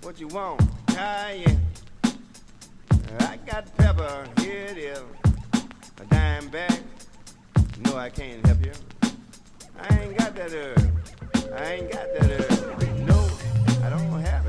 What you want? Cayenne. I got pepper. Here it is. A dime bag. No, I can't help you. I ain't got that herb. I ain't got that herb. No, I don't have